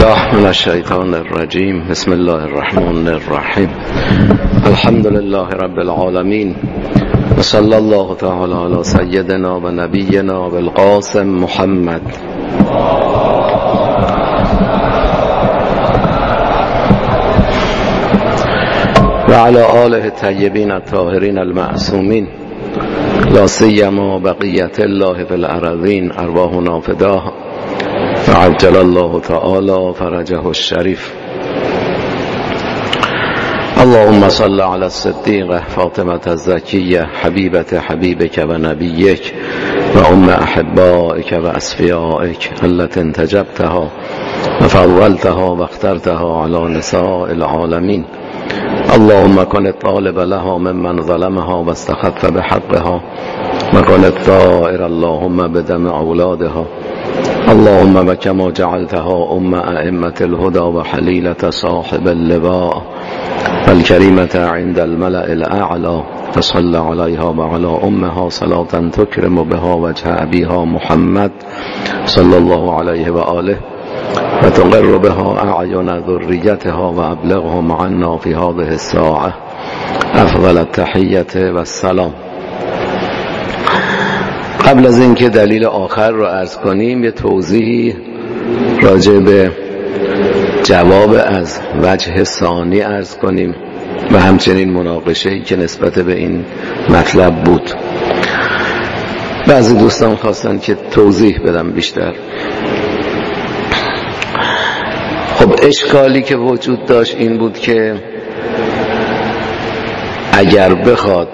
بالله من الشیطان الرجیم. بسم الله الرحمن الرحیم. الحمد لله رب العالمین و صلی الله تعالی علی سیدنا و نبینا بالقاسم محمد و علی آله الطیبین الطاهرین المعصومین لا سیما بقیت الله فی الارضین ارواحنا فداها عجل الله تعالی فرجه الشریف. اللهم صل علی الصدیقه فاطمه الزکیه حبیبت حبیبک و نبیک و ام احبائک و اصفیائک التي انتجبتها و فضلتها و اخترتها علی نساء العالمین. اللهم كن الطالب لها ممن ظلمها واستخف بحقها و كن الطائر اللهم بدم اولادها. اللهم وكما جعلتها ائمة الهدى وحليلة صاحب اللواء والكريمة عند الملأ الأعلى فصل عليها وعلى أمها صلاة تكرم بها وجه أبيها محمد صلى الله عليه وآله وتقر بها أعين ذريتها وأبلغهم عنا في هذه الساعة أفضل التحية والسلام. قبل از اینکه دلیل آخر رو عرض کنیم یه توضیحی راجع به جواب از وجه ثانی عرض کنیم و همچنین مناقشه‌ای که نسبت به این مطلب بود. بعضی دوستان خواستن که توضیح بدم بیشتر. خب اشکالی که وجود داشت این بود که اگر بخواد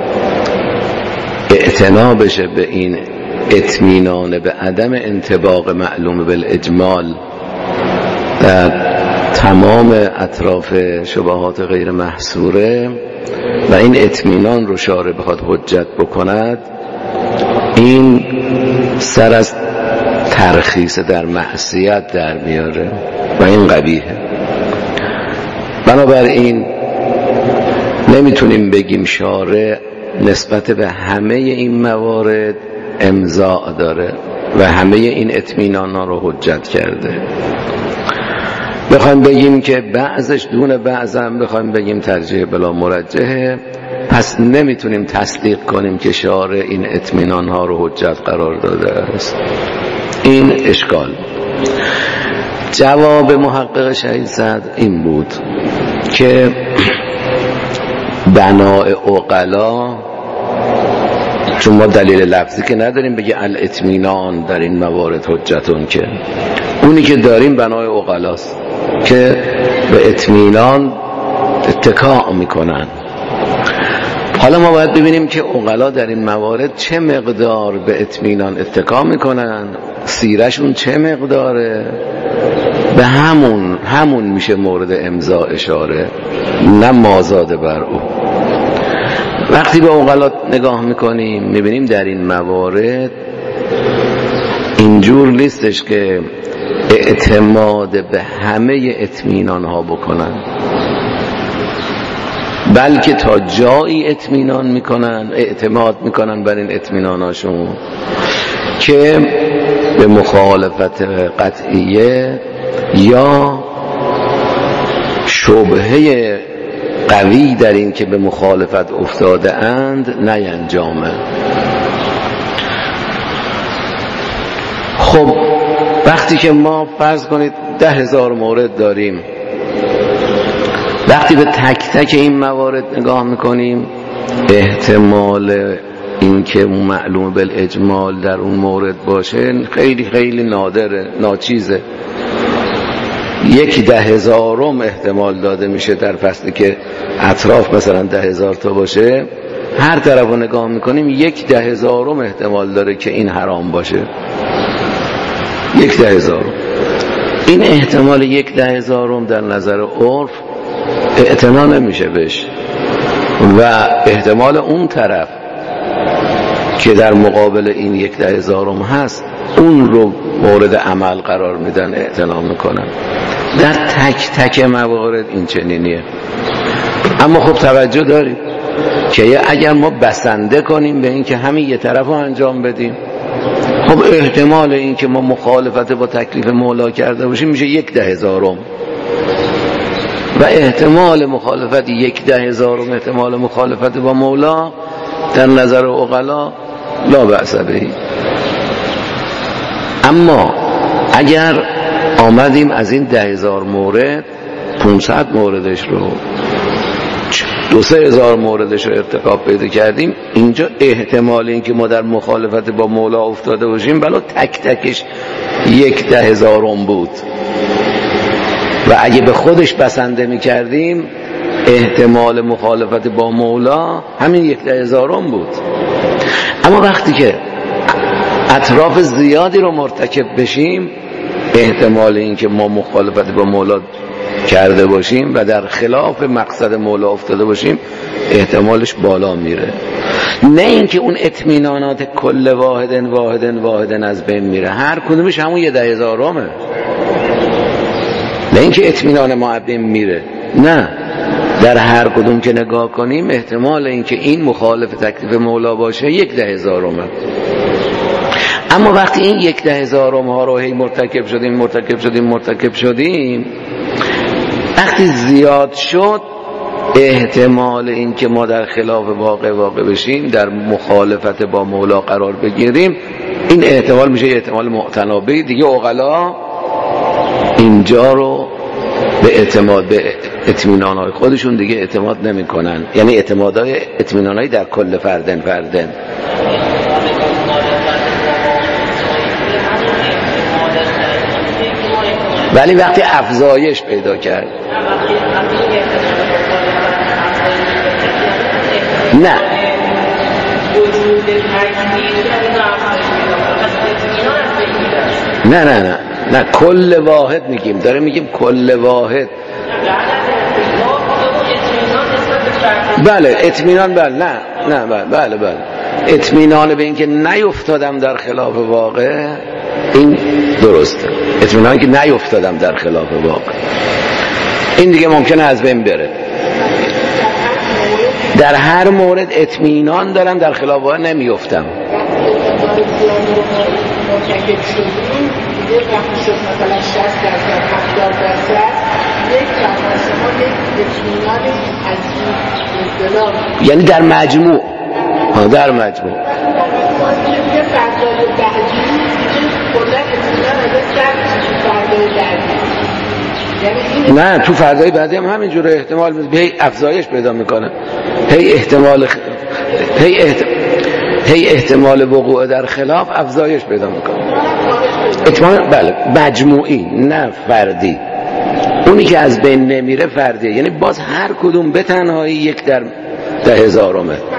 اعتنا بشه به این اطمینان به عدم انطباق معلوم بالاجمال در تمام اطراف شبهات غیر محصوره و این اطمینان رو شارع بخواد حجت بکند، این سر از ترخیص در معصیت در میاره و این قبیحه. بنابراین نمیتونیم بگیم شارع نسبت به همه این موارد امضاء داره و همه این اطمینان‌ها رو حجت کرده. بخوایم بگیم که بعضش دون بعضم بخوایم بگیم ترجیح بلا مرجحه، پس نمیتونیم تصدیق کنیم که شارع این اطمینان‌ها رو حجت قرار داده است. این اشکال. جواب محقق شهید صدر این بود که بناء عقلا، چون ما دلیل لفظی که نداریم بگه الاطمینان در این موارد حجتون، که اونی که داریم بناء عقلاست که به اطمینان اتکا میکنن. حالا ما باید ببینیم که عقلا در این موارد چه مقدار به اطمینان اتکا میکنن، سیرشون چه مقداره. به همون میشه مورد امضاء اشاره، نه مازاد بر او. وقتی به عقلا نگاه میکنیم میبینیم در این موارد اینجور نیستش که اعتماد به همه اطمینان ها بکنن، بلکه تا جایی اطمینان میکنن، اعتماد میکنن بر این اطمینان هاشون که به مخالفت قطعیه یا شبهه قوی در این که به مخالفت افتاده اند نینجامه. خب وقتی که ما فرض کنید 10,000 مورد داریم، وقتی به تک تک این موارد نگاه میکنیم احتمال این که اون معلوم بالاجمال در اون مورد باشه خیلی خیلی نادره، ناچیزه. 10,000 احتمال داده میشه در فصلی که اطراف مثلا 10,000 تا باشه، هر طرف رو نگاه میکنیم 10,000 احتمال داره که این حرام باشه. 10,000. این احتمال 10,000 در نظر عرف اعتنا نمیشه بهش و احتمال اون طرف که در مقابل این 10,000 هست اون رو مورد عمل قرار میدن، اعتنا میکنن. در تک تک موارد این چنینیه. اما خب توجه داریم که اگر ما بسنده کنیم به این که همین یه طرف رو انجام بدیم، خب احتمال این که ما مخالفت با تکلیف مولا کرده باشیم میشه 1/10,000 و احتمال مخالفت 1/10,000 احتمال مخالفت با مولا در نظر عقلا لا بأس به. اما اگر آمدیم از این 10,000 مورد 500 موردش رو 2-3 هزار موردش رو ارتکاب پیدا کردیم، اینجا احتمال این که ما در مخالفت با مولا افتاده باشیم بلا تک تکش 1/10,000 بود و اگه به خودش بسنده می کردیم احتمال مخالفت با مولا همین 1/10,000 بود. اما وقتی که اطراف زیادی رو مرتکب بشیم احتمال این که ما مخالفت با مولا کرده باشیم و در خلاف مقصد مولا افتاده باشیم احتمالش بالا میره. نه اینکه اون اطمینانات کل واحدن از بین میره، هر کدومش همون 10,000 نه اینکه اطمینان ما از بین میره، نه، در هر کدوم که نگاه کنیم احتمال اینکه این مخالف تکلیف مولا باشه 1/10,000. اما وقتی این 1/10,000 ها رو هی مرتکب شدیم وقتی زیاد شد احتمال این که ما در خلاف واقع بشیم، در مخالفت با مولا قرار بگیریم، این احتمال میشه احتمال معتنابه دیگه. عقلا اینجا رو به اطمینانهای خودشون دیگه اعتماد نمی کنن، یعنی اطمینانهای در کل فردن. ولی وقتی افزایش پیدا کرد نه کل واحد میگیم، میگیم کل واحد. بله اطمینان، بله اطمینان به این که نیفتادم در خلاف واقع، این درسته. اطمینان که نیفتادم در خلاف واقع این دیگه ممکنه از بین بره. در هر مورد اطمینان دارم در خلاف واقع نمیفتم. یعنی در مجموع نه، تو فردای بعدی هم همینجوره احتمال هی افزایش پیدا میکنه، هی احتمال وقوع در خلاف افزایش پیدا میکنه. احتمال بله مجموعی نه فردی. اونی که از بین نمیره فردیه، یعنی باز هر کدوم به تنهایی 1/10,000.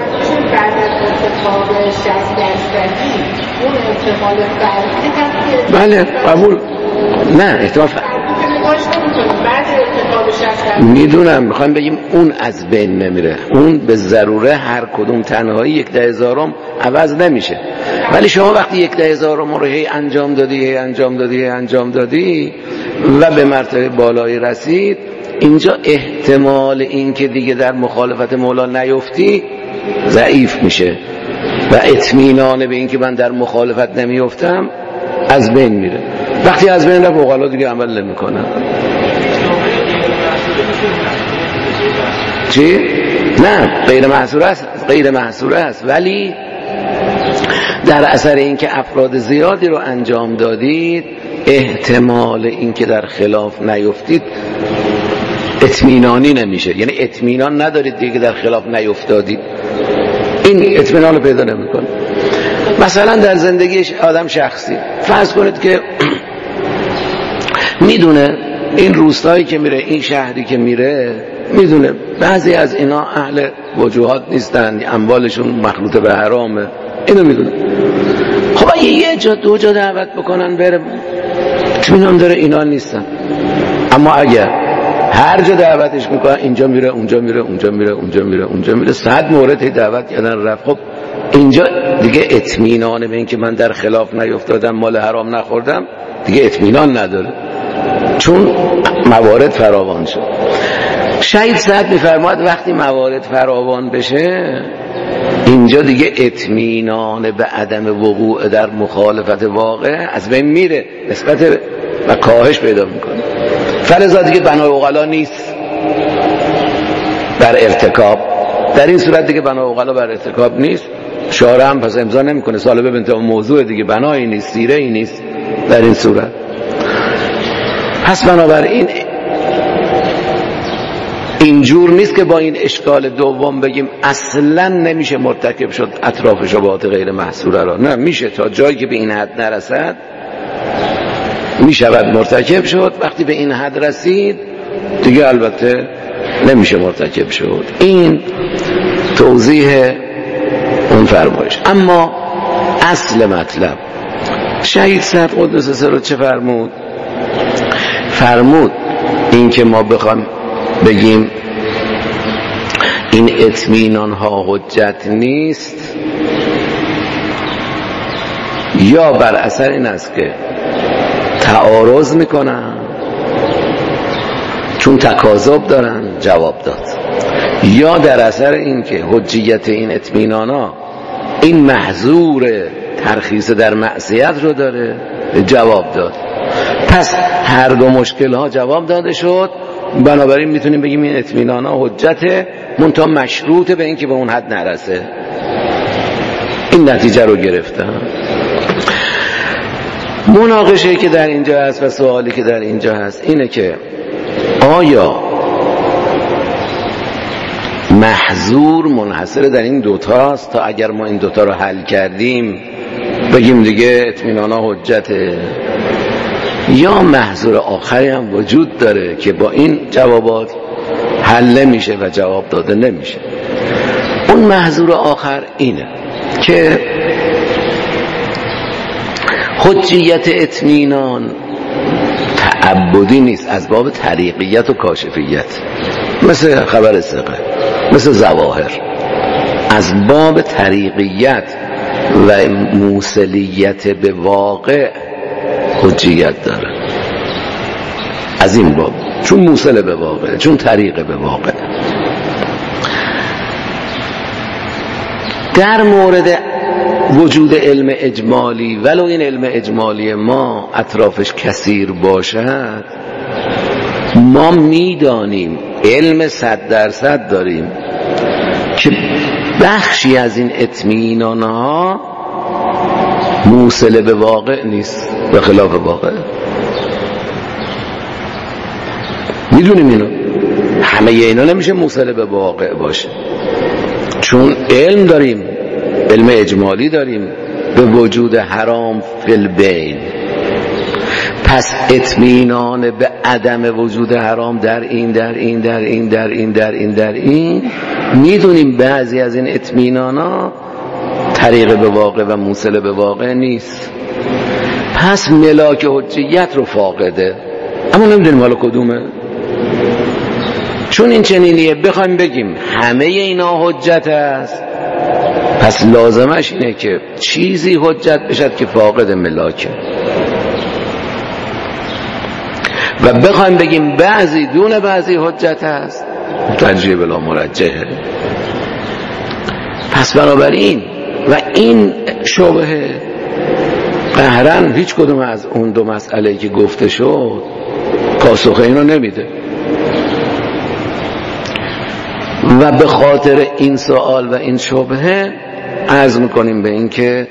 بله قبول. نه احتمال میدونم، میخوایم بگیم اون از بین نمیره، اون به ضروره هر کدوم تنهایی 1/10,000 عوض نمیشه. ولی شما وقتی 1/10,000 رو هی انجام دادی و به مرتبه بالایی رسید، اینجا احتمال این که دیگه در مخالفت مولا نیفتی ضعیف میشه و اطمینان به این که من در مخالفت نمیفتم از بین میره. وقتی از بین رفت عقلا دیگه عمل نمیکنن. چی؟ نه غیر محصوره است ولی در اثر این که افراد زیادی رو انجام دادید احتمال این که در خلاف نیفتید اطمینانی نمیشه، یعنی اطمینان ندارید دیگه در خلاف نیفتادید، این اطمینان رو پیدا نمیکنه. مثلا در زندگیش آدم شخصی فرض کنید که میدونه این روستایی که میره، این شهری که میره، میدونه بعضی از اینا اهل وجوهات نیستن، اموالشون مخلوط به حرامه، اینو میدونه. خب اگه یه جا دو جا دعوت بکنن بره، اطمینان داره اینا نیستن. اما اگر هر جا دعوتش میکنن اینجا میره اونجا میره 100 مورد دعوت کردن رفت، خب اینجا دیگه اطمینان به این که من در خلاف نیفتادم، مال حرام نخوردم، دیگه اطمینان نداره چون موارد فراوان شد. شهید سعد میفرماید وقتی موارد فراوان بشه اینجا دیگه اطمینان به عدم وقوع در مخالفت واقع از بین میره نسبت و کاهش پیدا میکنه. فلذا دیگه بنای عقلا نیست بر ارتکاب. در این صورت دیگه بنای عقلا بر ارتکاب نیست، شارع هم پس امضا نمیکنه. سال ببین تا موضوع دیگه بنایی نیست، سیره ای نیست در این صورت. پس بنابراین اینجور نیست که با این اشکال دوم بگیم اصلا نمیشه مرتکب شد اطراف شبهات غیر محصوره را. نه، میشه، تا جایی که به این حد نرسد میشود مرتکب شد. وقتی به این حد رسید دیگه البته نمیشه مرتکب شد. این توضیح اون فرمایش. اما اصل مطلب شهید صدر قدس سره چه فرمود؟ فرمود این که ما بخوام بگیم این اطمینان ها حجت نیست، یا بر اثر این است که تعارض میکنن چون تکاذب دارن، جواب داد، یا در اثر این که حجیت این اطمینان ها این محظور ترخیص در معصیت رو داره، جواب داد. پس هر دو مشکل ها جواب داده شد. بنابراین میتونیم بگیم این اطمینان ها حجته، منتها مشروطه به این که به اون حد نرسه. این نتیجه رو گرفتم. مناقشه‌ای که در اینجا هست و سوالی که در اینجا هست اینه که آیا محظور منحصر در این دوتاست تا اگر ما این دوتا رو حل کردیم بگیم دیگه اطمینان ها حجته، یا محظور آخری هم وجود داره که با این جوابات حل نمیشه و جواب داده نمیشه. اون محظور آخر اینه که حجیت اطمینان تعبدی نیست، از باب طریقیت و کاشفیت، مثل خبر ثقه، مثل ظواهر، از باب طریقیت و موصلیت به واقع حجیت داره. از این باب، چون موصل به واقع، چون طریق به واقع. در مورد وجود علم اجمالی، ولو این علم اجمالی ما اطرافش کثیر باشد، ما میدانیم علم 100% داریم که بخشی از این اطمینان ها موصل به واقع نیست، به خلاف واقع. میدونیم اینو، همه اینا نمیشه موصل به واقع باشه، چون علم داریم، علم اجمالی داریم به وجود حرام فی البین. پس اطمینان به عدم وجود حرام در این در این در این در این در این در این، میدونیم بعضی از این اطمینانا طریق به واقع و موصل به واقع نیست. پس ملاک حجیت رو فاقده، اما نمیدونیم حالا کدومه. چون این چنینیه بخوایم بگیم همه اینا حجت است، پس لازمش اینه که چیزی حجت بشد که فاقد ملاکه، و بخوایم بگیم بعضی دون بعضی حجت است، ترجیح بلا مرجحه. پس بنابراین و این شبهه قهرن هیچ کدوم از اون دو مسئله که گفته شد پاسخ اینو نمیده. و به خاطر این سوال و این شبهه عرض میکنیم به این که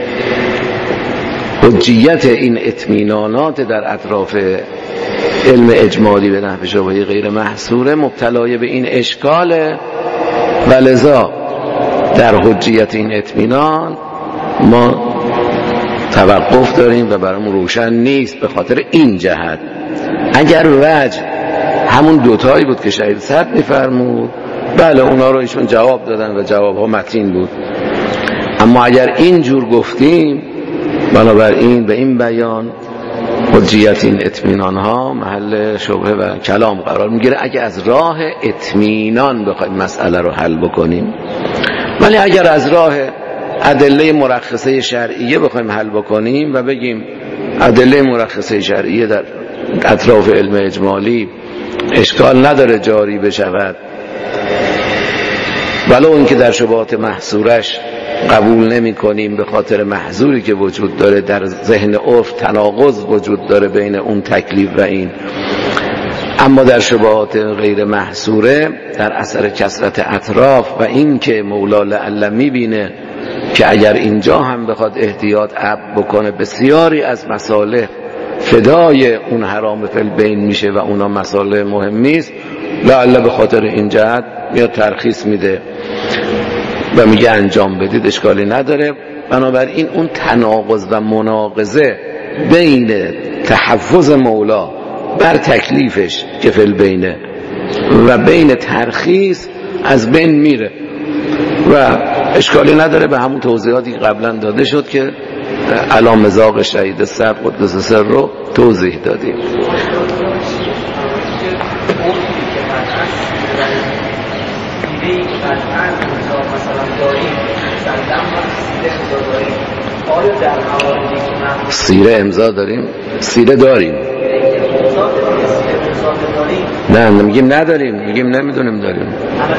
حجیت این اطمینانات در اطراف علم اجمالی به نحو شبهه غیر محصوره مبتلای به این اشکاله، و لذا در حجیت این اطمینان ما توقف داریم و برامون روشن نیست. به خاطر این جهت اگر وجه همون دوتایی بود که شهید صدر میفرمود، بله اونا رو ایشون جواب دادن و جوابها متین بود، اما اگر اینجور گفتیم بنابراین به این بیان حجیت این اطمینان ها محل شبهه و کلام قرار میگیره اگر از راه اطمینان بخوایم مسئله رو حل بکنیم. ولی اگر از راه ادله مرخصه شرعیه بخوایم حل بکنیم و بگیم ادله مرخصه شرعیه در اطراف علم اجمالی اشکال نداره جاری بشود ولو اینکه در شبهات محصورش قبول نمی کنیم به خاطر محظوری که وجود داره، در ذهن عرف تناقض وجود داره بین اون تکلیف و این. اما در شبهات غیر محصوره در اثر کثرت اطراف و این که مولا لعل میبینه که اگر اینجا هم بخواد احتیاط بکنه بسیاری از مصالح فدای اون حرام فی البین میشه و اونا مصالح مهمی است، لعل به خاطر این جهت میاد ترخیص میده و میگه انجام بدید، اشکالی نداره. بنابراین اون تناقض و مناقضه بین تحفظ مولا بر تکلیفش که فی البینه و بین ترخیص از بین میره و اشکالی نداره. به همون توضیحاتی که قبلا داده شد که علام مزاق شهید صد قدس سر رو توضیح دادیم. سیره امضا داریم؟ سیره داریم. نه میگیم نداریم، میگیم نمیدونیم داریم.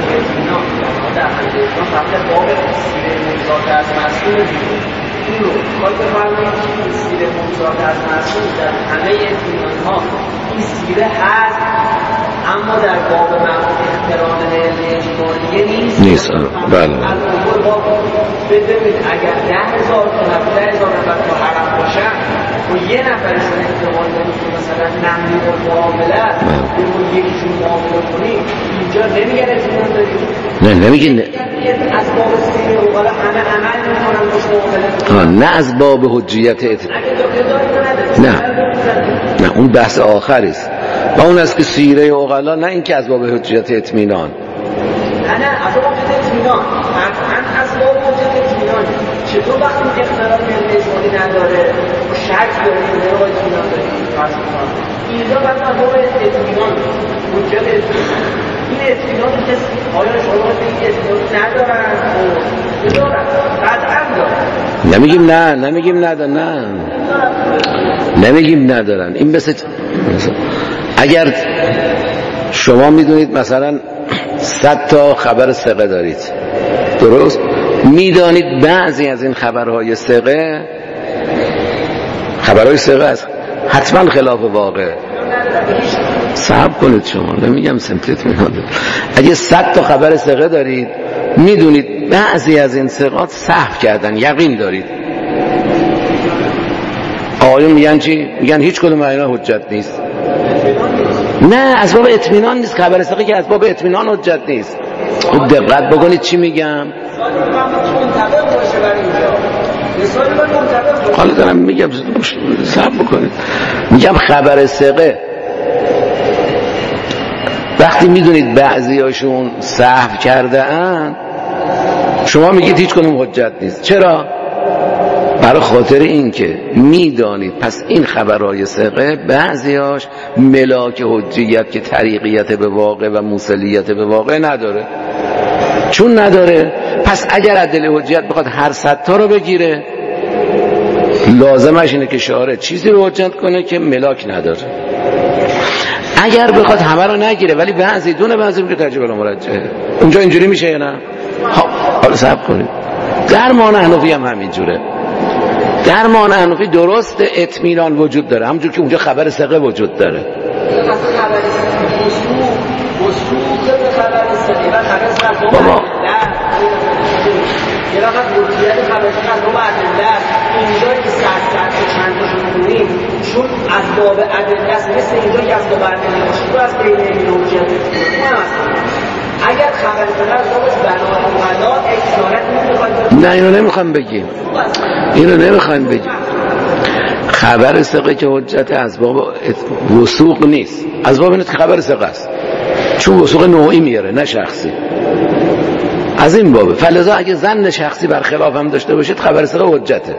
این سیره هست اما در باب معروف احترام اجباریه نیست. بله. ببینید اگر 10,000 نفر تو حرم باشن و یه نفرشون احتمال دارید که مثلا نملی و معامله به یکیشون معامله کنید، اینجا نمیگن اطمینان دارید؟ نه نمیگین. از باب سیره و غلا همه عمل میکنن باش معامله. نه از باب حجیت نه اون بحث آخری است و اون است که سیره عقلا، نه اینکه از باب حجیت اطمینان. نه از باب حجیت اطمینان، قطعا از باب حجیت اطمینان. چطور وقتی اختلاف اجمالی نداره و شک داریم نه با اطمینان داریم فرض کنیم اینجا بعد از باب اطمینان حجیت اطمینان این اطمینان کسی آیا شما این اطمینان ندارن و دارن قطعا دارن. نمیگیم ندارن نمیگیم ندارن. این مثل اگر شما میدونید مثلا 100 تا خبر ثقه دارید، درست؟ میدانید بعضی از این خبرهای ثقه است حتما خلاف واقع. صبر کنید، شما نمیگم سمتت میاد. اگه 100 تا خبر ثقه دارید میدونید بعضی از این ثقات سهو کردن، یقین دارید. آقایون میگن چی؟ میگن هیچ کدوم اینا حجت نیست. نه از باب اطمینان نیست، خبر ثقه که از باب اطمینان حجت نیست. خوب دقت بکنید چی میگم. حالا دارم میگم صبر بکنید. میگم خبر ثقه وقتی میدونید بعضیاشون سهو کرده ان، شما میگید هیچ کدوم حجت نیست. چرا؟ برای خاطر این که میدانید پس این خبرهای ثقه بعضیاش ملاک حجیت که طریقیت به واقع و موصلیت به واقع نداره. چون نداره پس اگر عدل حجیت بخواد هر 100 تا رو بگیره، لازمش اینه که شارع چیزی رو حجت کنه که ملاک نداره. اگر بخواد همه رو نگیره ولی بعضی دونه بعضی میگه ترجیح بلا مرجحه، اونجا اینجوری میشه یا نه؟ حالا صبر کنید. در مان حنفی هم همینجوره. در مان حنفی درست اطمینان وجود داره همونجور که اونجا خبر ثقه وجود داره. بابا یه وقت وجودیت خبر ثقه رو معدل اینجا که 100 چندشون کنیم چون از باب عدل است، مثل اینجا که از باب عدل باشه تو از بین این حجیت اگر خبر ثقه از باب بنا ولا اکثارت نمیخواد. نه اینو نمیخوام بگیم. خبر ثقه که حجت از باب وثوق نیست، از باب اینه که خبر ثقه است، چون وثوق نوعی میاره نه شخصی. از این بابه فلذا اگه ظن شخصی برخلاف هم داشته باشید خبر ثقه حجته.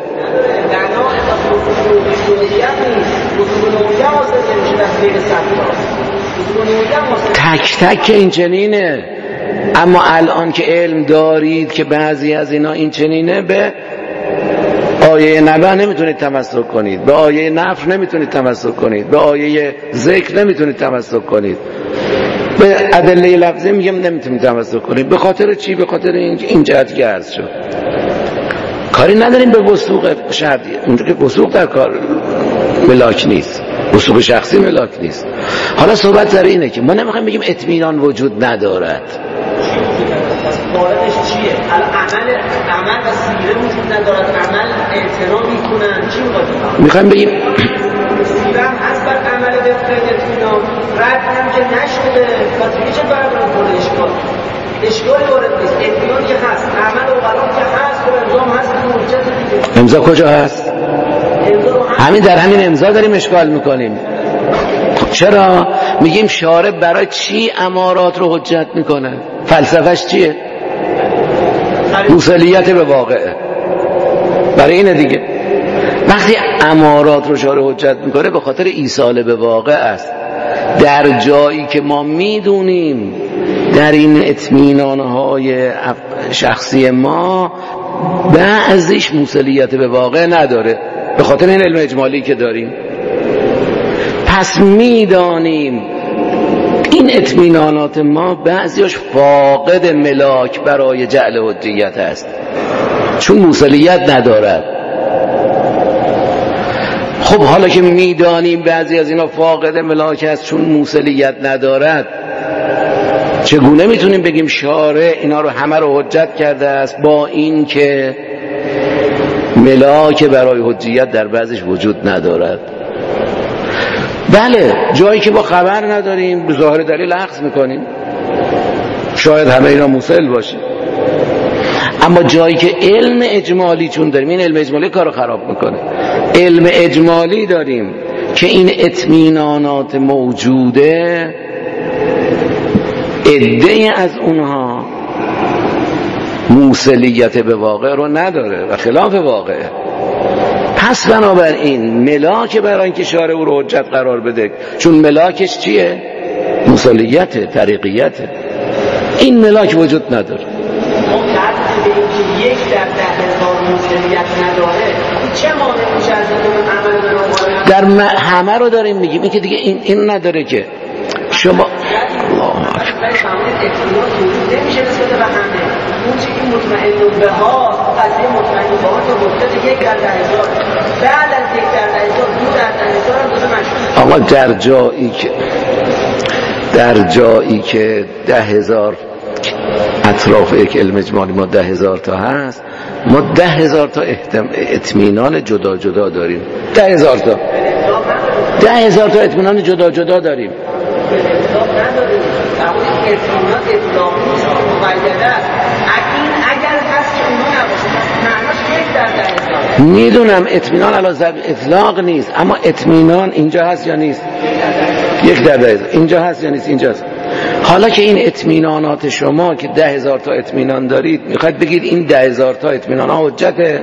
تک تک این چنینه، اما الان که علم دارید که بعضی از اینا این چنینه، به آیه نبأ نمیتونید تمسک کنید، به آیه نفر نمیتونید تمسک کنید، به آیه ذکر نمیتونید تمسک کنید. به ادله لفظی میگم نمیتونیم تمسک کنیم. به خاطر چی؟ به خاطر این جهت که عرض شد. کاری نداریم به وثوق شرطی، اونجا که وثوق در کار ملاک نیست، وثوق شخصی ملاک نیست. حالا صحبت سر اینه که ما نمیخوایم بگیم اطمینان وجود ندارد. موردش چیه؟ عمل و سیره وجود ندارد، عمل اعتنا میکنن، چی میخوایم بگیم سیره هم هست بر عمل دفعه اطمینان، رد هم که نشده، پس چه برای کنه اشکال وارد نیست. اطمینان که هست، عمل و قرار که هست و امضا هست، حجت دیگه. امضا کجا هست؟ همین در همین امضا داریم اشکال میکنیم. چرا؟ میگیم شارع برای چی امارات رو حجت میکنه؟ فلسفهش چیه؟ موصلیت به واقعه. برای اینه دیگه. وقتی امارات رو شارع حجت میکنه به خاطر ایصال به واقع است. در جایی که ما میدونیم در این اطمینانهای شخصی ما بعضیش موصلیت به واقع نداره، به خاطر این علم اجمالی که داریم. پس میدانیم این اطمینانات ما بعضیش فاقد ملاک برای جعل حجیت است، چون موصلیت ندارد. خب حالا که میدانیم بعضی از اینا فاقد ملاک است چون موصلیت ندارد، چگونه میتونیم بگیم شارع اینا رو همه رو حجت کرده است با این که ملاک برای حجیت در بعضش وجود ندارد؟ بله، جایی که با خبر نداریم به ظاهر دلیل اخذ میکنیم، شاید همه اینا موصل باشه. اما جایی که علم اجمالی چون داریم، این علم اجمالی کارو خراب میکنه. علم اجمالی داریم که این اطمینانات موجوده عده‌ای از اونها موصلیت به واقع رو نداره و خلاف واقعه. پس بنابراین ملاک برای اینکه شارع او رو حجت قرار بده، چون ملاکش چیه؟ موصلیته، طریقیته. این ملاک وجود نداره. یک در 10,000 موصلیت نداره، چه مانع میشه از این عمل در همه رو داریم میگیم. این که دیگه این نداره که شما الله اکبر نمیشه نسبت به همه. اون چی که مطمئن به ها قضیه مطمئن به ها تا مدت 1 در 10,000، بعد از 1 در 10,000 2 در 10,000 هم دوزه مشهور. آقا در جایی که 10,000 اطراف یک علم اجمالی ما 10,000 تا هست، ما 10,000 تا اطمینان جدا جدا داریم. 10,000 تا اطمینان جدا جدا داریم. میدونم اطمینان علی سبیل اطلاق نیست، اما اطمینان اینجا هست یا نیست؟ 1 در 10,000 اینجا هست یا نیست؟ اینجاست. حالا که این اطمینانات شما که 10,000 تا اطمینان دارید، میخواید بگید این 10,000 تا اطمینان ها حجته؟ علی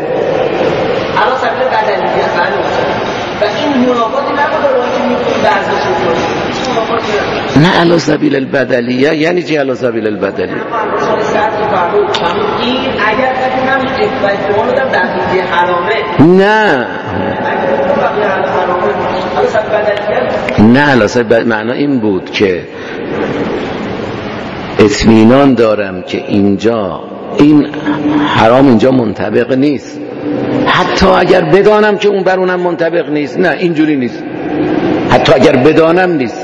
سبیل بدلیه و این منافاتی نبوده رو که میتونید بعضش کنید. نه علی سبیل البدلیه یعنی چی علی سبیل البدلیه؟ این اگر بگم احتمال دارم در حدی حرامه. نه نه علی سبیل معنی این بود که اطمینان دارم که اینجا این حرام اینجا منطبق نیست، حتی اگر بدانم که اون بر اونم منطبق نیست. نه اینجوری نیست، حتی اگر بدانم نیست.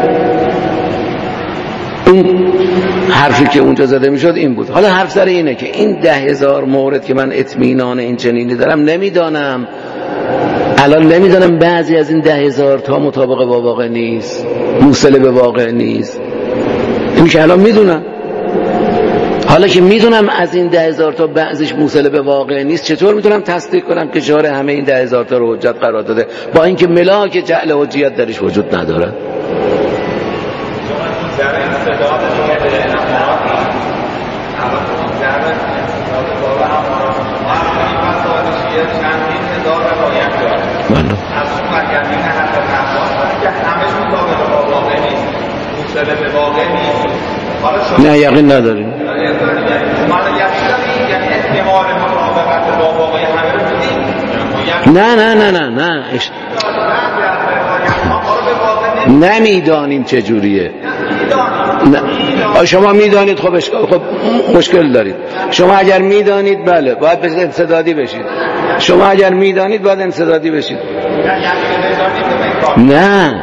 این حرفی که اونجا زده میشد این بود. حالا حرف سر اینه که این 10,000 مورد که من اطمینان این چنینی دارم نمیدانم، الان نمیدانم بعضی از این 10,000 تا مطابق با واقع نیست، موصل به واقع نیست. این که الان میدونم. حالا که میدونم از این 10,000 تا بعضیش موصل به واقع نیست، چطور میتونم تصدیق کنم که شارع همه این 10,000 تا رو حجت قرار داده با اینکه ملاک جعل حجیت درش وجود نداره؟ نه یقین نداریم. نه نمیدانیم چه جوریه. نه شما میدانید خب مشکل دارید. شما اگر میدانید بله باید بشید انسدادی بشید. شما اگر میدانید باید انسدادی بشید. نه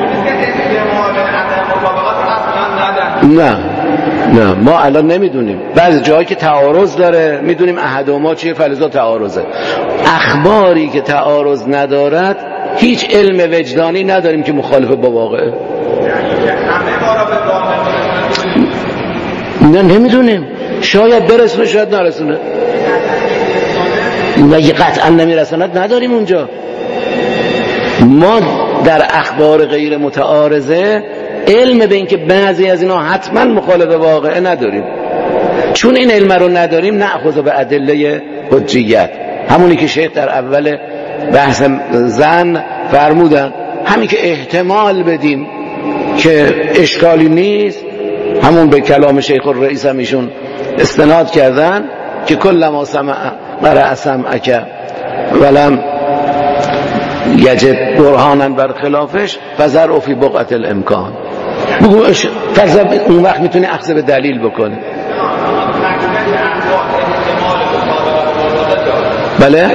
ما الان نمیدونیم. بعضی جایی که تعارض داره میدونیم احدهما چیه، فلزا تعارضه. اخباری که تعارض ندارد هیچ علم وجدانی نداریم که مخالف با واقعه. نه نمیدونیم، شاید برسونه شاید نرسونه. نه قطعا نمیرساند نداریم اونجا. ما در اخبار غیر متعارضه علم به این که بعضی از اینا حتما مخالف واقعه نداریم. چون این علم رو نداریم نأخذ به ادله حجیت، همونی که شیخ در اول بحث زن فرمودن، همین که احتمال بدیم که اشکالی نیست. همون به کلام شیخ الرئیس هم ایشون استناد کردن که کل ما سمع قرأ سمعک ولم یجد برهانا بر خلافش فذروا فی بقعة الامکان. بگو اون وقت میتونی اخذ به دلیل بکنی. بله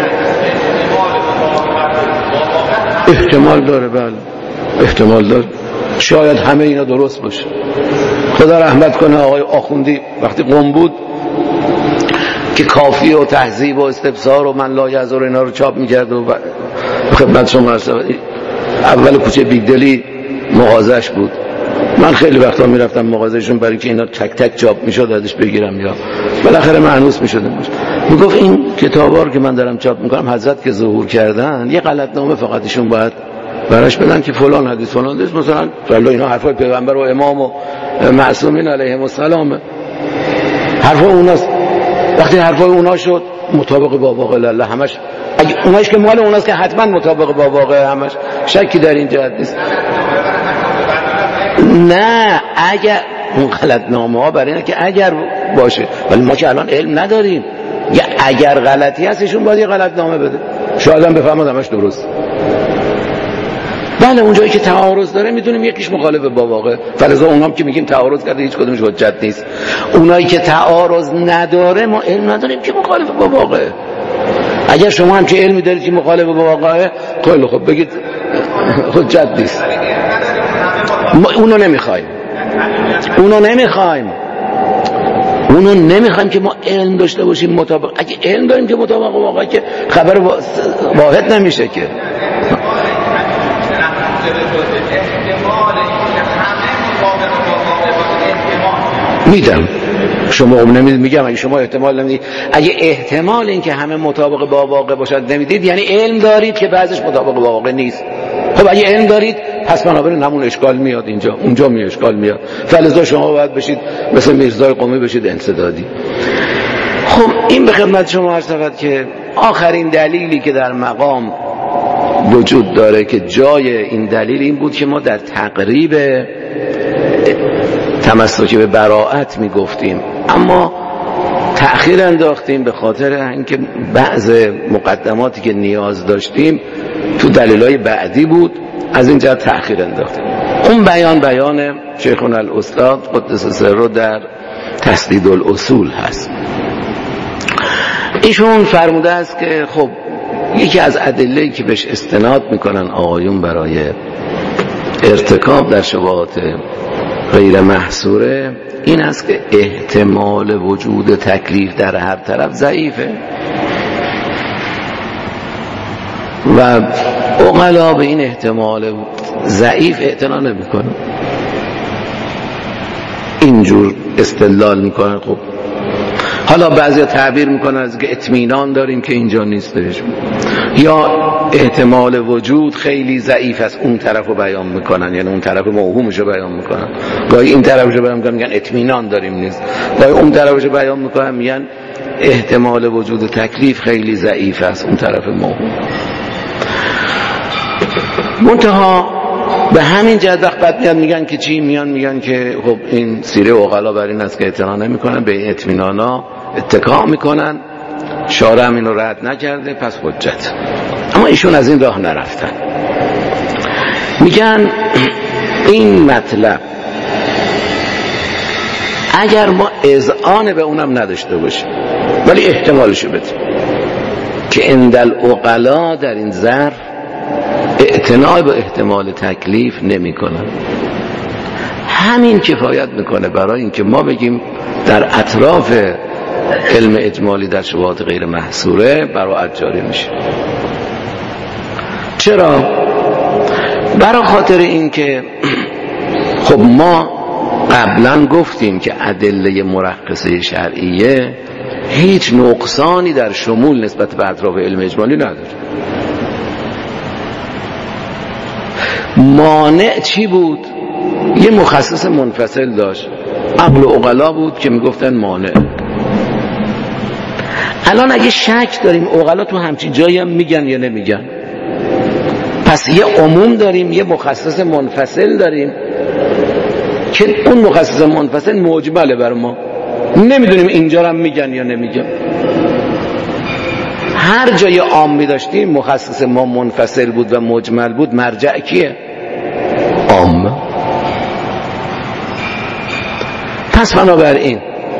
احتمال داره، بله احتمال داره. شاید همه اینا درست باشه. خدا رحمت کنه آقای آخوندی وقتی قم بود که کافی و تهذیب و استفسار و من لا یزور اینا رو چاپ میکرد و خدمت شما اول کوچه بیگدلی مغازش بود. من خیلی وقتا میرفتم مغازهشون برای که اینا تک تک چاپ میشد ازش بگیرم یا بالاخره مأنوس میشدم. میگفت این کتابا رو که من دارم چاپ میکنم حضرت که ظهور کردن یه غلطنامه فقط ایشون باید براش بدن که فلان حدیث فلان حدیث، مثلا اینا حرفای پیغمبر و امام و معصومین علیهم السلام، حرفای اوناست. وقتی حرفای اونا شد مطابق با واقع الله همش، اگه اوناش که مال اوناست که حتما مطابق با واقع همش، شکی در این جهت نیست. نه اگر اون غلطنامه ها برای اینه که اگر باشه، ولی ما که الان علم نداریم. یا اگر غلطی هستشون باید یه غلطنامه بده، شاید هم بفهمد همش درست. بله اونجایی که تعارض داره میدونیم یکیش مخالف با واقع، فلذا اونام که میگیم تعارض کرده هیچ کدومش حجت نیست. اونایی که تعارض نداره ما علم نداریم که مخالف با واقع. اگر شما هم که علمی دارید که مخالف با واقع، خیلی خب بگید حجت نیست. ما اونو نمیخوایم که ما علم داشته باشیم مطابق. اگه علم داریم که مطابق واقع که خبر واحد نمیشه که. میدم شما میگم اگه شما احتمال نمیدید، اگه احتمال این که همه مطابق با واقع باشد نمیدید یعنی علم دارید که بعضش مطابق با واقع نیست. خب اگه علم دارید پس بنابراین همون اشکال میاد اینجا، اونجا می اشکال میاد. فلذا شما باید بشید مثل میرزای قمی بشید انسدادی. خب این به خدمت شما عرض شود که آخرین دلیلی که در مقام وجود داره که جای این دلیل این بود که ما در تقریب تمسکی به براءت میگفتیم اما تأخیر انداختیم به خاطر اینکه بعض مقدماتی که نیاز داشتیم تو دلایل بعدی بود، از این جهت تأخیر انداختیم. اون بیان شیخنا الاستاد قدس سره در تسدید الاصول هست. ایشون فرموده است که خب یکی از ادله‌ای که بهش استناد میکنن آقایون برای ارتکاب در شبهات غیر محصوره این است که احتمال وجود تکلیف در هر طرف ضعیفه و عقلا به این احتمال ضعیف اعتنا نمیکنن، اینجور استدلال میکنن. خب حالا بعضی تعبیر میکنن از که اطمینان داریم که اینجا نیستش، یا احتمال وجود خیلی ضعیف است اون طرف رو بیان میکنن، یعنی اون طرف موهومش رو بیان میکنن. گاهی این طرفش رو بیان میکنن میگن اطمینان داریم نیست، گاهی اون طرفش رو بیان میکنن میگن احتمال وجود تکلیف خیلی ضعیف است اون طرف موهوم. منتها به همین جهت وقت میگن که چی؟ میگن که خب این سیره عقلا بر این است که اعتنا نمیکنن، به این اطمینانا اتکا میکنن، شارع هم اینو رد نکرده پس حجت. اما ایشون از این راه نرفتن. میگن این مطلب اگر ما اذعان به اونم نداشته باشیم ولی احتمالشو بدیم که عند العقلا در این ظرف اعتنا به احتمال تکلیف نمی کنن، همین کفایت میکنه برای اینکه ما بگیم در اطراف علم اجمالی در شبهات غیر محصوره براءت جاری میشه. چرا؟ برای خاطر اینکه خب ما قبلا گفتیم که ادله مرخصه شرعیه هیچ نقصانی در شمول نسبت به اطراف علم اجمالی نداره. مانع چی بود؟ یه مخصص منفصل داشت، عقل و عقلا بود که میگفتن مانع. الان اگه شک داریم عقلا تو همچین جایی هم میگن یا نمیگن، پس یه عموم داریم یه مخصص منفصل داریم که اون مخصص منفصل مجمله بر ما، نمیدونیم اینجا هم میگن یا نمیگن. هر جای عامی داشتیم مخصص ما منفصل بود و مجمل بود، مرجع کیه؟ عام. پس بنابراین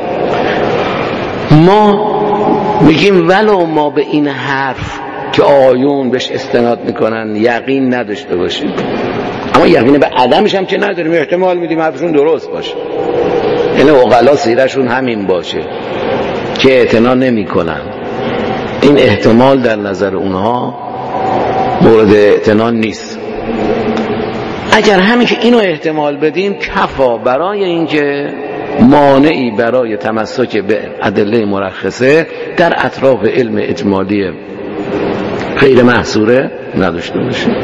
ما میگیم ولو ما به این حرف که آیون بهش استناد میکنن یقین نداشته باشیم، اما یقین به عدمش هم که نداریم، احتمال میدیم حرفشون درست باشه، یعنی عقلا سیرشون همین باشه که اعتنا نمیکنن، این احتمال در نظر اونها مورد اعتنا نیست. اگر همین که اینو احتمال بدیم کفا برای اینکه مانعی برای تمسک به ادله مرخصه در اطراف علم اجمالی غیر محصوره نداشته باشیم.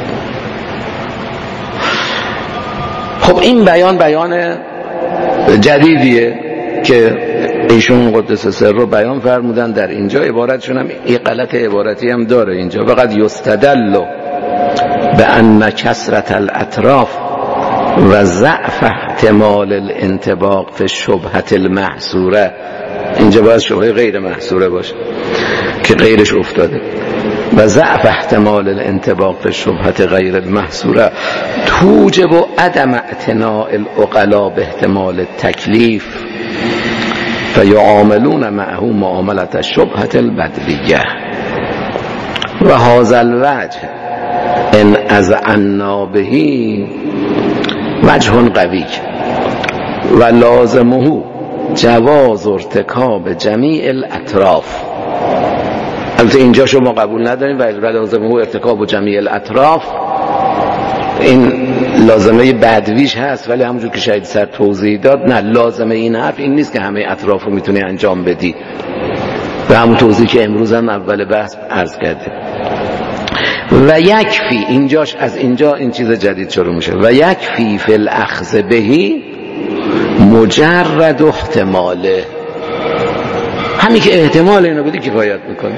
خب این بیان جدیدیه که ایشون قدس سر رو بیان فرمودن. در اینجا عبارتشون هم این غلط عبارتی هم داره اینجا، فقط یستدل به ان کثرت الاطراف و ضعف احتمال الانطباق فی الشبهة المحصوره، اینجا باید شبهه غیر محصوره باشه که غیرش افتاده، و ضعف احتمال الانطباق فی الشبهة غیر المحصوره توجب عدم اعتناء العقلاء به احتمال التکلیف فیعاملون معه معاملة الشبهة البدلیه و هذا الوجه ان اذعنا به وجه قوی و لازمه جواز ارتکاب جمیع الاطراف. البته اینجا شما قبول نداریم و لازمه ارتکاب جمیع الاطراف، این لازمه بدویش هست، ولی همونجور که شهید سر توضیح داد نه، لازمه این حرف این نیست که همه اطراف رو میتونی انجام بدی، و همون توضیح که امروز هم اول بحث عرض کرده. و یکفی، اینجاش از اینجا این چیز جدید شروع میشه، و یکفی فی الاخذ بهی مجرد احتماله، همین که احتمال اینو بدی کفایت میکنه.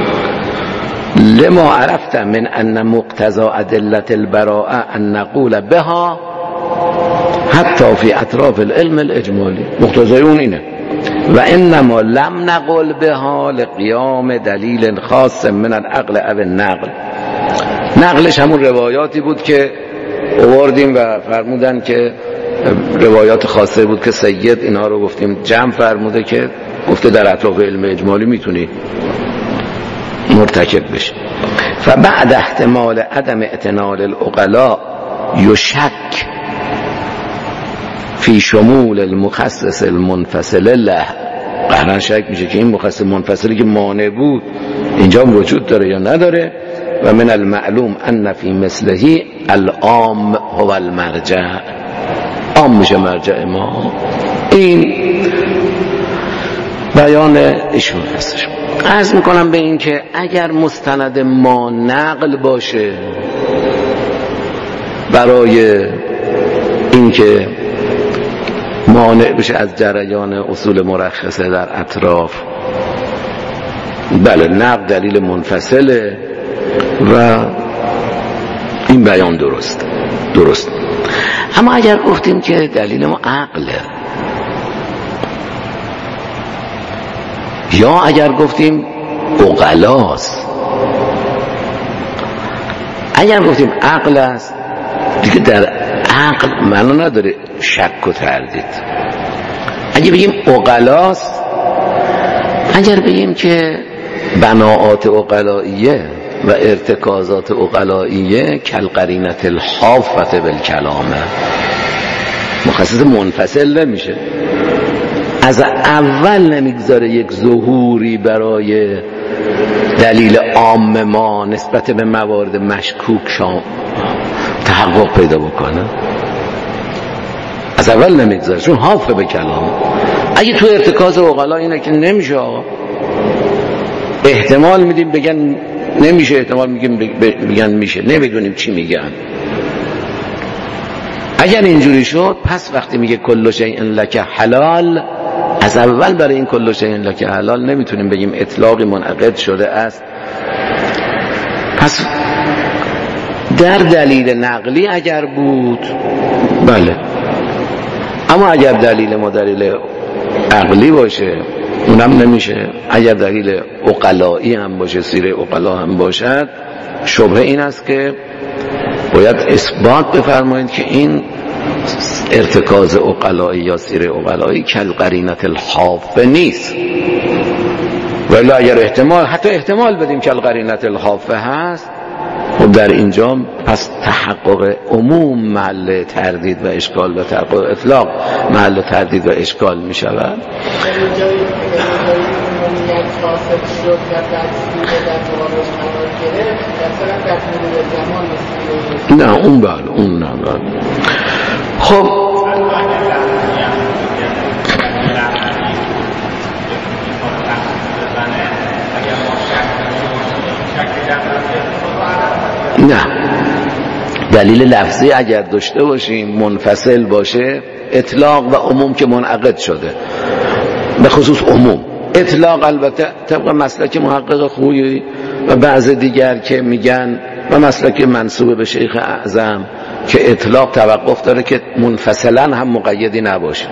لما عرفت من ان مقتضى ادله البراءه ان نقول بها حتی فی اطراف العلم الاجمالی، مقتضای اون اینه. و انما لم نقل بها لقیام دلیل خاص من العقل او النقل. نقلش همون روایاتی بود که آوردیم و فرمودن که روایات خاصه بود که سید اینها رو گفتیم جمع فرموده که گفته در اطراف علم اجمالی میتونی مرتکب بشه. فبعد احتمال عدم اعتنال العقلاء یشک فی شمول المخصص المنفصل له، قهرن شک میشه که این مخصص منفصلی که مانع بود اینجا وجود داره یا نداره. و من المعلوم ان فی مثله العام هو المرجع، عام میشه مرجع ما. این بیان ایشون هستش. عرض میکنم به این که اگر مستند ما نقل باشه برای اینکه مانع بشه از جریان اصول مرخصه در اطراف، بله نقل دلیل منفصله و این بیان درست. اما اگر گفتیم که دلیل ما عقله، یا اگر گفتیم عقلاست، اگر گفتیم عقل است دیگه در عقل معنا نداره شک و تردید، اگه بگیم عقلاست، اگر بگیم که بناعات عقلائیه و ارتکازات عقلائیه کالقرینة الحافة بالکلامه، مخصص منفصل نمیشه، از اول نمیگذاره یک ظهوری برای دلیل عام ما نسبت به موارد مشکوک تحقق پیدا بکنه، از اول نمیگذاره، چون حافظ به کلام. اگه تو ارتکاز عقلا اینه که نمیشه آقا، احتمال میدیم بگن نمیشه، احتمال میگیم بگن میشه، نمیدونیم چی میگن. اگر اینجوری شد پس وقتی میگه کل شیء لک حلال، از اول برای این کل شیء لک حلال نمیتونیم بگیم اطلاقی منعقد شده است. پس در دلیل نقلی اگر بود بله، اما اگر دلیل ما دلیل عقلی باشه اونم نمیشه. اگر دلیل عقلایی هم باشه، سیره عقلا هم باشد، شبهه این است که باید اثبات بفرمایید که این ارتکاز عقلایی یا سیره عقلایی کالقرینة الحافة نیست. ولی اگر حتی احتمال بدیم کالقرینة الحافة هست، خب در اینجا پس تحقق عموم محل تردید و اشکال و تحقق اطلاق محل تردید و اشکال می شود. نه اون بله، اون نه بله. خب نه، دلیل لفظی اگر داشته باشیم منفصل باشه، اطلاق و عموم که منعقد شده، به خصوص عموم. اطلاق البته طبق مسلک محقق خویی و بعض دیگر که میگن و مسلک منسوب به شیخ اعظم که اطلاق توقف داره که منفصلا هم مقیدی نباشه،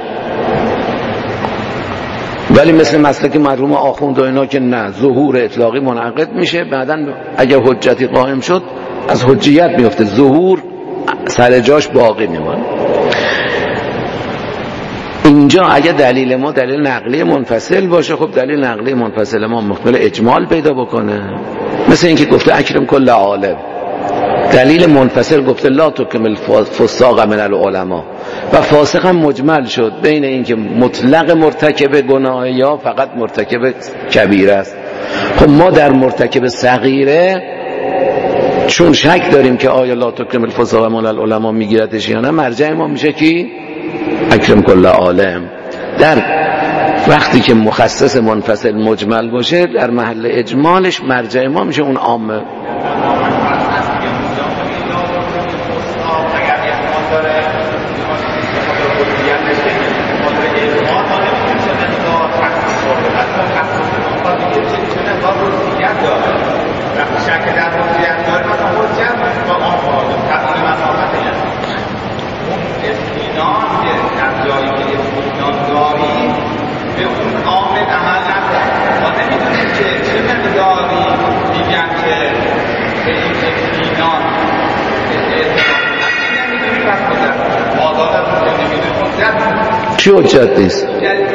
ولی مثل مسلک مرحوم آخوند و اینا که نه، ظهور اطلاقی منعقد میشه، بعداً اگر حجتی قائم شد از حجیت میفته، ظهور سر جاش باقی میمونه. اینجا اگه دلیل ما دلیل نقلی منفصل باشه، خب دلیل نقلی منفصل ما محتمل اجمال پیدا بکنه، مثل اینکه گفته اکرم کل عالم، دلیل منفصل گفته لا تکمل فساق من العلماء، و فاسق هم مجمل شد بین اینکه مطلق مرتکب گناه یا فقط مرتکب کبیره است. خب ما در مرتکب صغیره چون شک داریم که آیا لا تکمل فساق من العلماء میگیرتش یا نه، مرجع ما میشه کی؟ اکرم کل عالم. در وقتی که مخصص منفصل مجمل باشه، در محل اجمالش مرجع ما میشه اون عامه. چی حجت نیست؟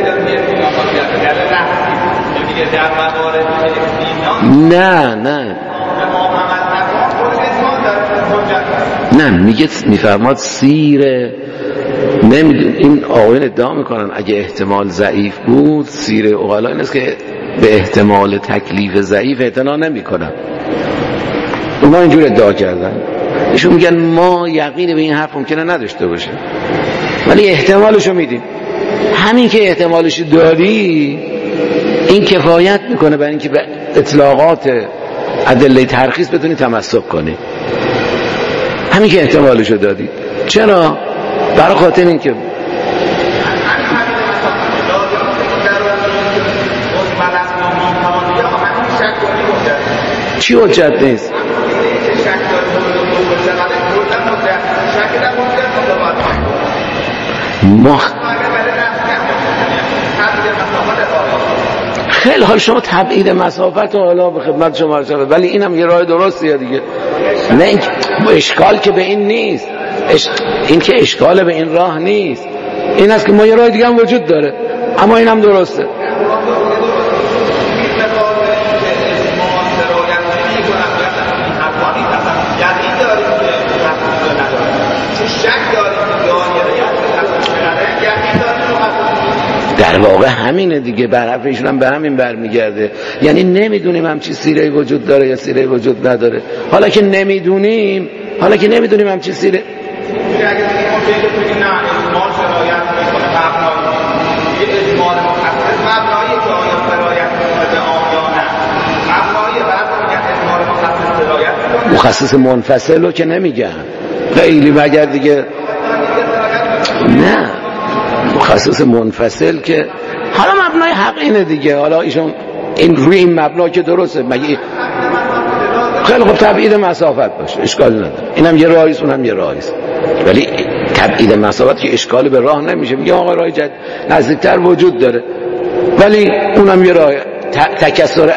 نه میگه میفرماد سیره، نمیدون این آقایان ادعا میکنن اگه احتمال ضعیف بود، سیره عقلا این است که به احتمال تکلیف ضعیف اعتنا نمیکنن. اونا اینجور ادعا کردن، ایشون میگن ما یقین به این حرف ممکنه نداشته باشه ولی احتمالشو میدیم. همین که احتمالشو داری این کفایت میکنه برای اینکه به اطلاقات ادله ترخیص بتونی تمسک کنی. همین که احتمالشو دادی. چرا؟ برای خاطر این که چی حجت نیست؟ خیلی حال شما تبعید مسافت و حالا به خدمت شما ارشد، ولی اینم یه راه درستیه دیگه. نه این اشکال که به این نیست، این که اشکال به این راه نیست، این است که ما یه راه دیگه هم وجود داره. اما اینم درسته. در واقع همینه دیگه، بر حرف ایشون هم به همین برمیگرده. یعنی نمیدونیم همچی سیره وجود داره یا سیره وجود نداره. حالا که نمیدونیم همچی سیره مخصص منفصل رو که نمیگن خیلی، مگر دیگه نه مخصص منفصل که حالا مبنای حق اینه دیگه. حالا ایشون این روی این مبنا که درسته، مگه خیلی خب تبعید مسافت باشه، اشکال نداره، اینم یه راهیست اونم یه راهیست، ولی تبعید مسافت که اشکال به راه نمیشه. میگه آقا راه نزدیکتر وجود داره ولی اونم یه راه، تکثر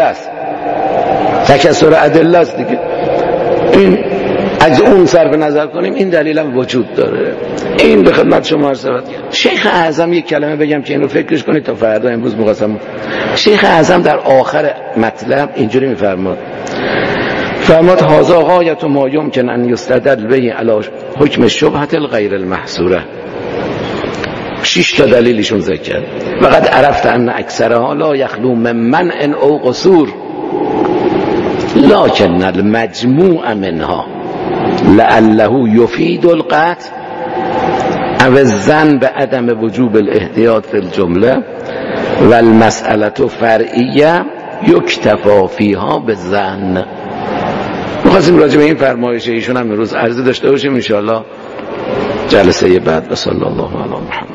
ادله است دیگه. این از اون صرف نظر کنیم این دلیل هم وجود داره. این به خدمت شما عرض شود. شیخ اعظم یک کلمه بگم که این رو فکرش کنید تا فردا امروز مقاسم. شیخ اعظم در آخر مطلب اینجوری میفرماد، هذا غایت ما یمکن ان یستدل به علی حکم شبهه الغیر المحصوره. 6 تا دلیلشون ذکر کرد. وقد عرفت ان اکثرها لا یخلو من منع او قصور لكن المجموع منها لعله يفيد القطع او الظن بعدم وجوب الاحتیاط في الجمله والمسألة فرعیه یکتفی فیها بالظن. می‌خواستیم راجع به این فرمایش ایشون هم امروز عرض داشته باشیم ان شاء الله جلسه بعد. و صلی الله علی محمد.